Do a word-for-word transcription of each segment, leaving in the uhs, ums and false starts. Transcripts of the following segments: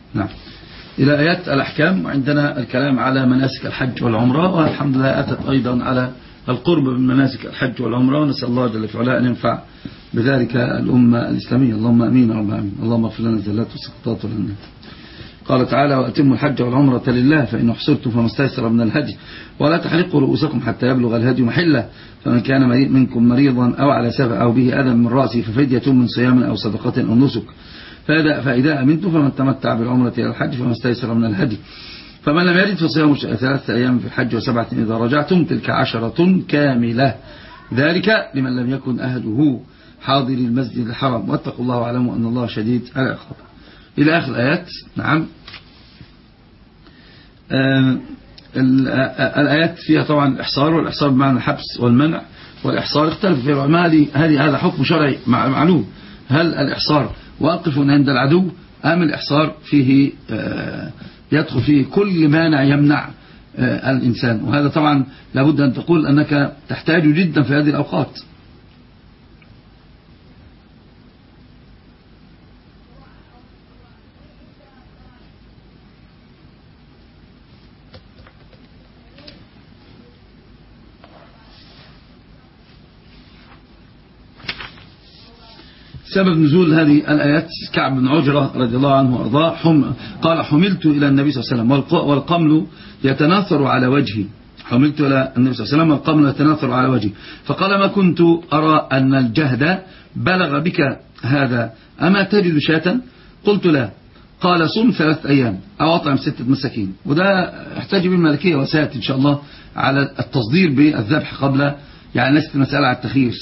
نعم. إلى آيات الأحكام، وعندنا الكلام على مناسك الحج والعمرة، والحمد لله أتت أيضا على القرب من مناسك الحج والعمرة، ونسأل الله جل وعلا أن ينفع بذلك الأمة الإسلامية. اللهم أمين رب العالمين. اللهم اغفر لنا الزلات والسقطات والأنات. قال تعالى: وأتموا الحج والعمرة لله فإن أحصرتم فما استيسر من الهدي ولا تحلقوا رؤوسكم حتى يبلغ الهدي محله، فمن كان منكم مريضا أو على سفر أو به أذى من رأسه ففدية من صيام أو صدقة أو نسك، فإذا أمنتم فمن تمتع بالعمرة إلى الحج فما استيسر من الهدي، فمن لم يجد فصيام ثلاثة أيام في الحج وسبعة إذا رجعتم، تلك عشرة كاملة، ذلك لمن لم يكن أهله حاضر المسجد الحرام، واتقوا الله واعلموا أن الله شديد العقاب. إلى آخر الآيات. نعم. آه الآيات فيها طبعا الإحصار، والإحصار بمعنى الحبس والمنع، والإحصار اختلف في العلماء، هذه هذا حكم شرعي معلوم، هل الإحصار واقف عند العدو أم الإحصار فيه آه يدخل فيه كل مانع يمنع آه الإنسان، وهذا طبعا لابد أن تقول أنك تحتاج جدا في هذه الأوقات. سبب نزول هذه الآيات: كعب بن عجرة رضي الله عنه وارضاه حم قال: حملت إلى النبي صلى الله عليه وسلم والقمل يتناثر على وجهي، حملت إلى النبي صلى الله عليه وسلم والقمل يتناثر على وجهي، فقال: ما كنت أرى أن الجهد بلغ بك هذا، أما تجد شاة؟ قلت: لا. قال: صم ثلاثة أيام أو أطعم ستة مساكين. وده احتاج بالملكية، وسيأتي إن شاء الله على التصدير بالذبح قبل، يعني ليست المسألة على التخيير.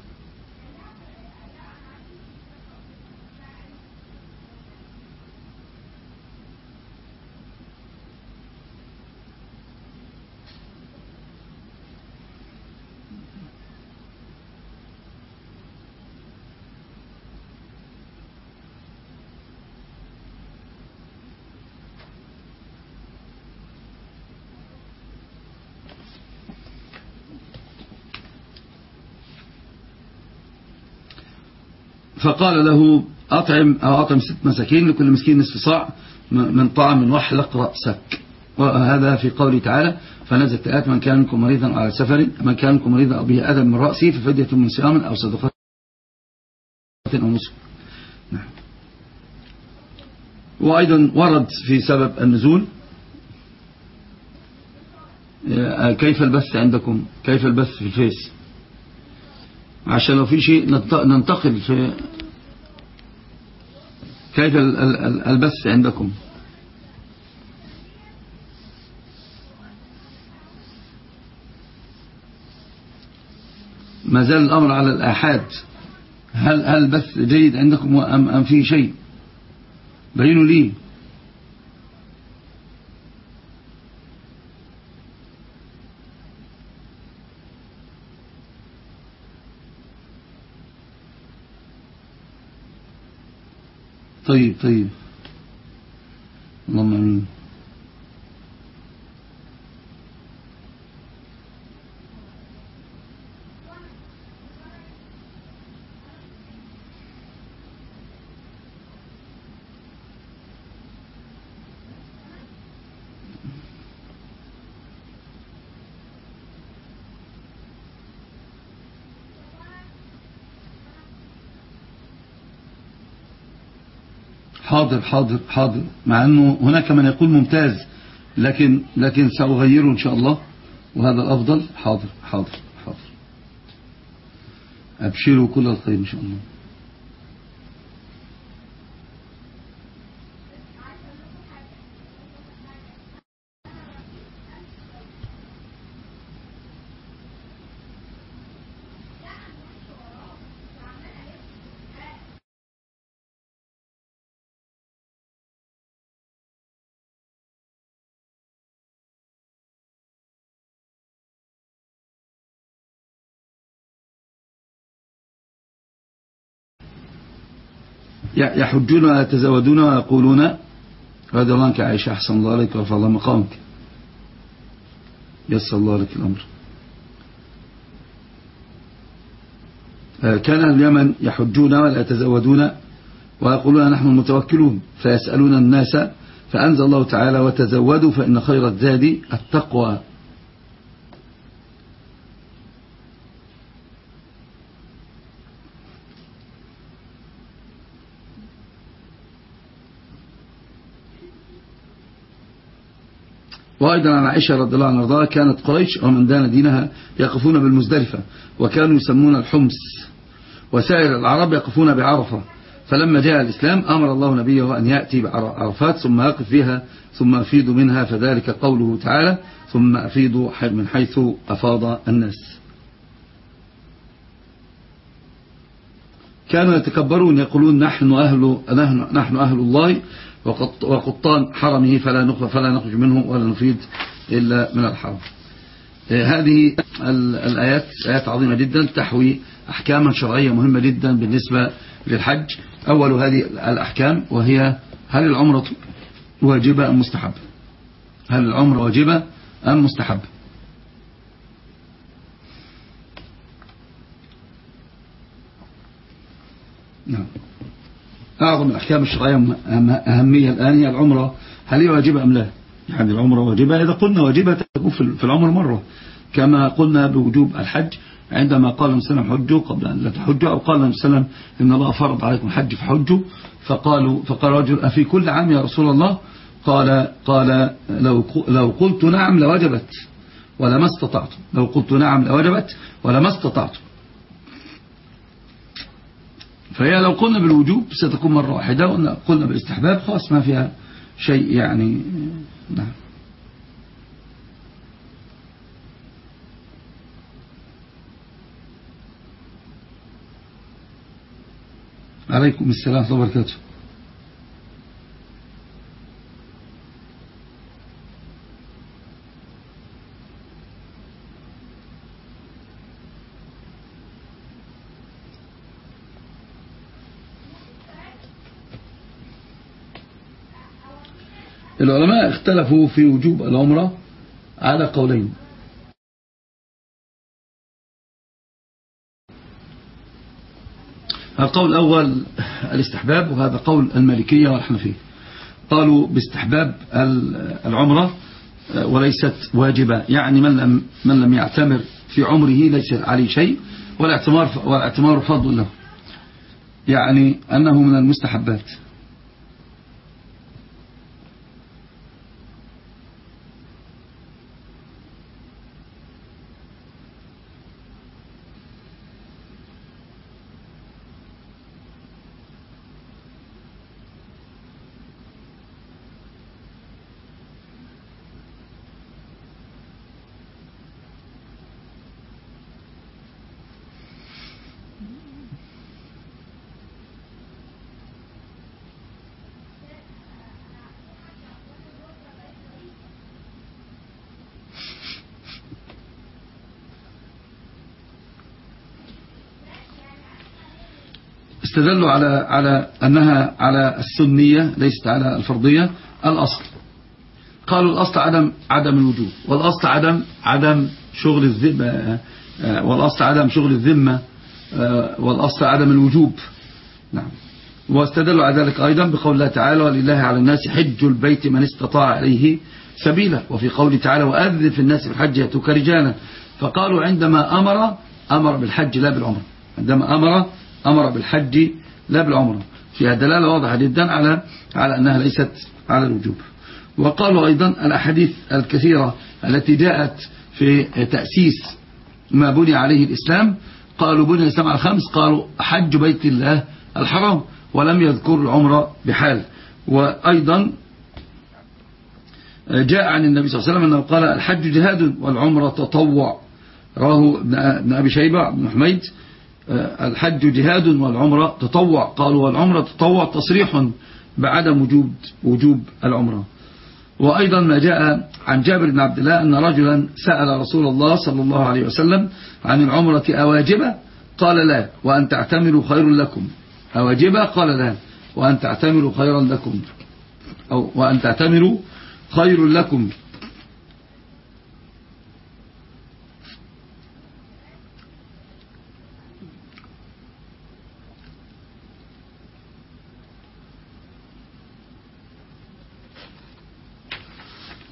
فقال له: أطعم أو أطعم ست مساكين لكل مسكين نصف صاع من طعام واحلق رأسك. وهذا في قوله تعالى: فنزلت آيات: من كان منكم مريضا على سفر، من كان منكم مريضا أو به أذى من رأسه ففدية من صيام أو صدقة أو نسك. وأيضا ورد في سبب النزول: كيف البث عندكم، كيف البث في الفيس، عشان لو في شيء ننتقل في كيف البث عندكم. ما زال الأمر على الآحاد. هل هل البث جيد عندكم أم أم في شيء؟ بينوا لي. طيب طيب اللهم امين. حاضر حاضر حاضر، مع أنه هناك من يقول ممتاز، لكن لكن سأغيره إن شاء الله، وهذا الأفضل. حاضر حاضر حاضر، أبشروا كل الخير إن شاء الله. يحجون ويتزودون ويقولون: رضي الله عنك عائشة، أحسن الله عليك ورفع الله مقامك، يسر الله لك الأمر. كان اليمن يحجون ولا يتزودون ويقولون: نحن المتوكلون، فيسألون الناس فأنزل الله تعالى وتزودوا فإن خير الزاد التقوى. وأيضا عن عائشة رضي الله عنها كانت قريش ومن دان دينها يقفون بالمزدلفة وكانوا يسمون الحمص، وسائر العرب يقفون بعرفة، فلما جاء الإسلام أمر الله نبيه أن يأتي بعرفات ثم يقف بها ثم أفيد منها، فذلك قوله تعالى ثم أفيدوا من حيث أفاض الناس. كانوا يتكبرون يقولون نحن أهل, نحن, نحن أهل الله وقطان حرمه فلا نخرج, فلا نخرج منه ولا نفيد إلا من الحرم. هذه الآيات آيات عظيمة جدا تحوي أحكاما شرعية مهمة جدا بالنسبة للحج. أول هذه الأحكام وهي هل العمرة واجبة أم مستحبة؟ هل العمرة واجبة أم مستحبة؟ نعم. أعظم الأحكام الشرعية أهمية الآن هي العمرة، هل هي واجبة أم لا؟ يعني العمرة واجبة، إذا قلنا واجبة تكون في العمر مرة، كما قلنا بوجوب الحج عندما قال النبي صلى الله عليه وسلم حجوا قبل أن لا تحجوا، أو قال النبي صلى الله عليه وسلم إن الله فرض عليكم الحج فحجوا، فقالوا فقال رجل أفي كل عام يا رسول الله؟ قال قال لو لو قلت نعم لوجبت ولما استطعت، لو قلت نعم لوجبت ولما استطعت. فهي لو قلنا بالوجوب ستكون مرة واحدة، وقلنا بالاستحباب خلاص ما فيها شيء يعني. نعم. عليكم السلام ورحمة الله وبركاته. العلماء اختلفوا في وجوب العمرة على قولين. القول الأول الاستحباب، وهذا قول المالكية والحنفية، قالوا باستحباب العمرة وليست واجبة، يعني من لم, من لم يعتمر في عمره ليس عليه شيء، والاعتمار, والاعتمار فضل له، يعني أنه من المستحبات. استدلوا على على أنها على السنية ليست على الفرضية. الأصل قالوا الأصل عدم عدم الوجوب، والأصل عدم عدم شغل الذمة، والأصل عدم شغل الذمة، والأصل عدم الوجوب. نعم. واستدلوا على ذلك أيضا بقول الله تعالى ولله على الناس حج البيت من استطاع إليه سبيلا، وفي قوله تعالى وأذن في الناس بالحج يأتوك رجالا. فقالوا عندما أمر أمر بالحج لا بالعمرة، عندما أمر أمر بالحج لا بالعمرة، فيها دلالة واضحة جدا على على أنها ليست على الوجوب. وقالوا أيضا الأحاديث الكثيرة التي جاءت في تأسيس ما بني عليه الإسلام، قالوا بني الإسلام على خمس، قالوا حج بيت الله الحرام، ولم يذكر العمرة بحال. وأيضا جاء عن النبي صلى الله عليه وسلم أنه قال الحج جهاد والعمرة تطوع، رواه ابن أبي شيبة بن حميد الحج جهاد والعمرة تطوع، قالوا والعمرة تطوع تصريح بعدم وجوب وجوب العمرة. وأيضا ما جاء عن جابر بن عبد الله أن رجلا سأل رسول الله صلى الله عليه وسلم عن العمرة أواجبة؟ قال لا وأن تعتمروا خير لكم. أواجبة؟ قال لا وأن تعتمروا خيرا لكم، أو وأن تعتمروا خير لكم.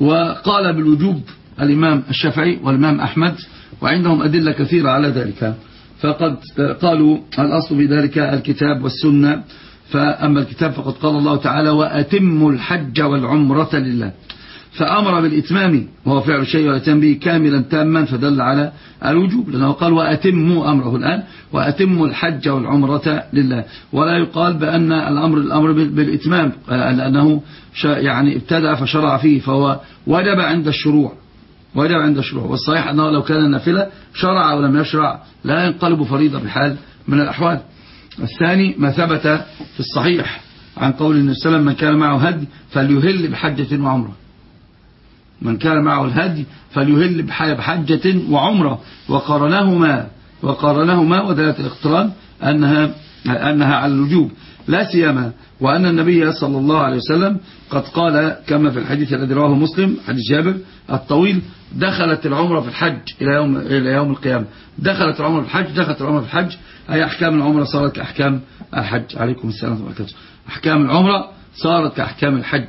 وقال بالوجوب الإمام الشافعي والإمام أحمد، وعندهم أدلة كثيرة على ذلك. فقد قالوا الأصل في ذلك الكتاب والسنة. فأما الكتاب فقد قال الله تعالى وأتموا الحج والعمرة لله، فأمر بالإتمام وهو فعل الشيء والإتمام به كاملا تاما، فدل على الوجوب، لأنه قال وأتموا أمره الآن وأتموا الحج والعمرة لله. ولا يقال بأن الأمر الأمر بالإتمام لأنه يعني ابتدأ فشرع فيه، فهو وجب عند الشروع وجب عند الشروع. والصحيح أنه لو كان النافلة شرع ولم يشرع لا ينقلب فريضة بحال من الأحوال. الثاني ما ثبت في الصحيح عن قول النبي صلى الله عليه وسلم من كان معه هدي فليهل بحجة وعمرة، من كان معه الهدي فليهل بحجة وعمرة، وقارنهما وقارنهما ودلالة الاقتران أنها أنها على الوجوب، لا سيما وأن النبي صلى الله عليه وسلم قد قال كما في الحديث الذي رواه مسلم حديث جابر الطويل دخلت العمرة في الحج إلى يوم إلى يوم القيامة، دخلت العمرة في الحج دخلت العمرة في الحج أي أحكام العمرة صارت كأحكام الحج. عليكم السلام ورحمة الله وبركاته. أحكام العمرة صارت كأحكام الحج.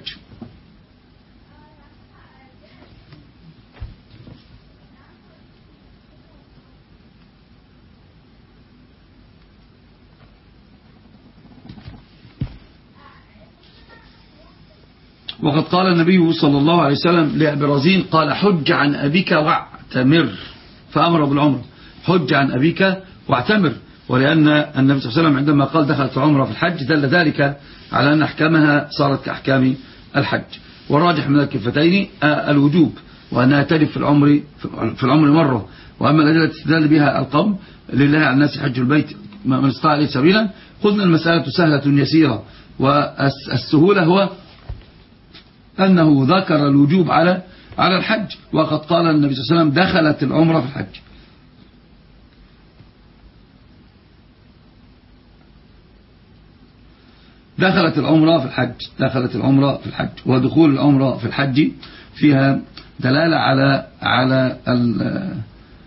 وقد قال النبي صلى الله عليه وسلم لأبي رزين قال حج عن أبيك واعتمر، فأمر بالعمر حج عن أبيك واعتمر. ولأن النبي صلى الله عليه وسلم عندما قال دخلت العمرة في الحج دل ذلك على أن أحكامها صارت كأحكام الحج. والراجح من الكفتين الوجوب وأنها تجب في العمر في العمر مرة. وأما الأدلة تستدل بها القوم لله على الناس حج البيت من استطاع إليه سبيلا، قلنا المسألة سهلة يسيرة، والسهولة هو أنه ذكر الوجوب على على الحج. وقد قال النبي صلى الله عليه وسلم دخلت العمرة في الحج. دخلت العمرة في الحج دخلت العمرة في الحج ودخول العمرة في الحج فيها دلالة على على ال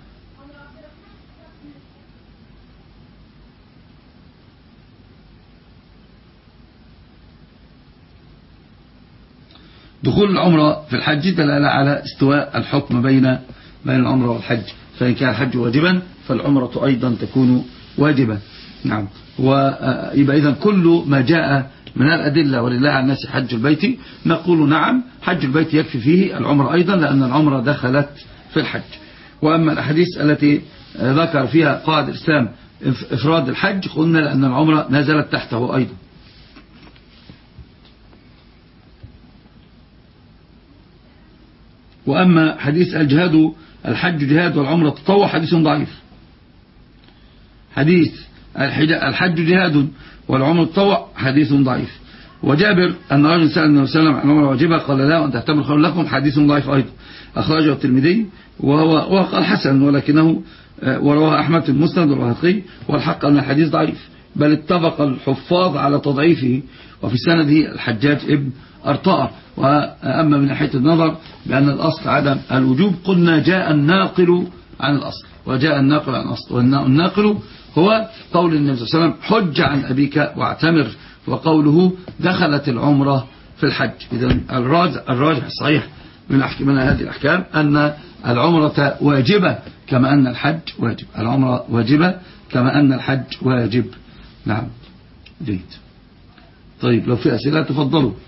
دخول العمرة في الحج دلالة على استواء الحكم بين بين العمرة والحج، فإن كان الحج واجبا فالعمرة أيضا تكون واجبة. نعم. ويبقى إذن كل ما جاء من الأدلة ولله على الناس حج البيت نقول نعم حج البيت يكفي فيه العمرة أيضا، لأن العمرة دخلت في الحج. وأما الأحاديث التي ذكر فيها قائد الإسلام إفراد الحج قلنا لأن العمرة نزلت تحته أيضا. وأما حديث الجهاد الحج جهاد والعمرة تطوع حديث ضعيف. حديث الحج جهاد والعمرة تطوع حديث ضعيف. وجابر أن رجل سأل النبي صلى الله عليه وسلم عن عمرة واجبة قال لا وأن تحتمل خير لكم حديث ضعيف أيضا، أخرجه الترمذي وهو وقال حسن، ولكنه ورواه أحمد في المسند والبيهقي، والحق أن الحديث ضعيف، بل اتفق الحفاظ على تضعيفه، وفي سنده الحجاج ابن أرطاء. وأما من ناحية النظر بأن الأصل عدم الوجوب قلنا جاء الناقل عن الأصل وجاء الناقل عن الأصل، والناقل هو قول النبي صلى الله عليه وسلم حج عن أبيك واعتمر، وقوله دخلت العمرة في الحج. إذن الراجح الصحيح من من هذه الأحكام أن العمرة واجبة كما أن الحج واجب، العمرة واجبة كما أن الحج واجب. نعم جيد. طيب لو في أسئلة تفضلوا.